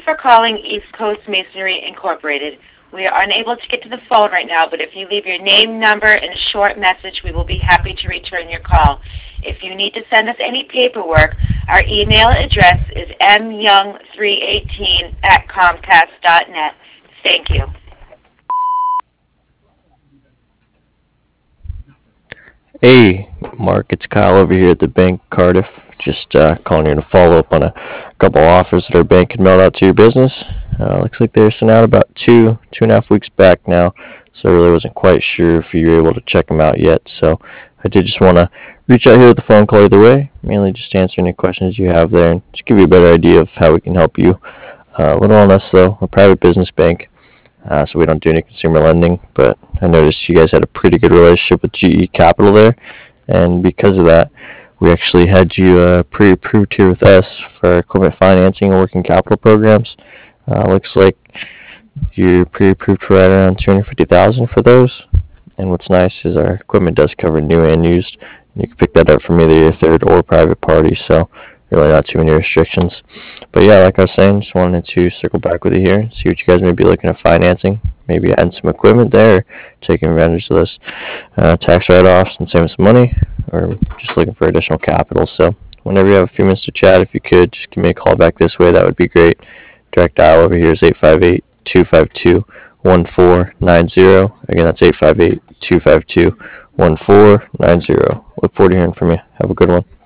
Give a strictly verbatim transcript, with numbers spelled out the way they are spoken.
for calling East Coast Masonry Incorporated. We are unable to get to the phone right now, but if you leave your name, number, and a short message, we will be happy to return your call. If you need to send us any paperwork, our email address is m young three eighteen at comcast dot net. Thank you. Hey, Mark, it's Kyle over here at the bank, Cardiff. Just uh, calling you to follow up on a couple offers that our bank had mailed out to your business. Uh, looks like they were sent out about two, two and a half weeks back now, so I really wasn't quite sure if you were able to check them out yet. So I did just want to reach out here with a phone call either way, mainly just to answer any questions you have there and just give you a better idea of how we can help you. Uh, a little on us, though, a private business bank. Uh, so we don't do any consumer lending, but I noticed you guys had a pretty good relationship with G E Capital there, and because of that, we actually had you uh, pre-approved here with us for equipment financing and working capital programs. Uh, looks like you're pre-approved for right around two hundred fifty thousand dollars for those. And what's nice is our equipment does cover new and used. And you can pick that up from either your third or private party, so really not too many restrictions. But yeah, like I was saying, just wanted to circle back with you here, see what you guys may be looking at financing, maybe adding some equipment there, taking advantage of those uh, tax write-offs and saving some money, or just looking for additional capital. So whenever you have a few minutes to chat, if you could, just give me a call back this way. That would be great. Direct dial over here is eight five eight, two five two, one four nine zero. Again, that's eight five eight, two five two, one four nine zero. Look forward to hearing from you. Have a good one.